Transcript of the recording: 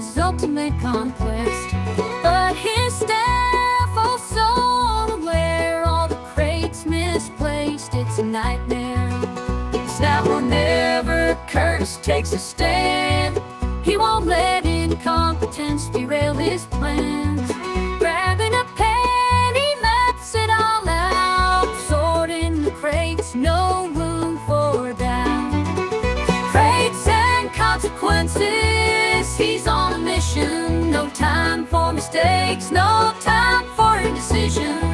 his ultimate conquest. But his staff, also aware all the crates misplaced, it's a nightmare. Snap whenever Curtis takes a stand, he won't let incompetence derail his plans. Grabbing a pen, he maps it all out, sorting the crates, no room for doubt. Crates and consequences, he's on a mission. No time for mistakes, no time for indecision.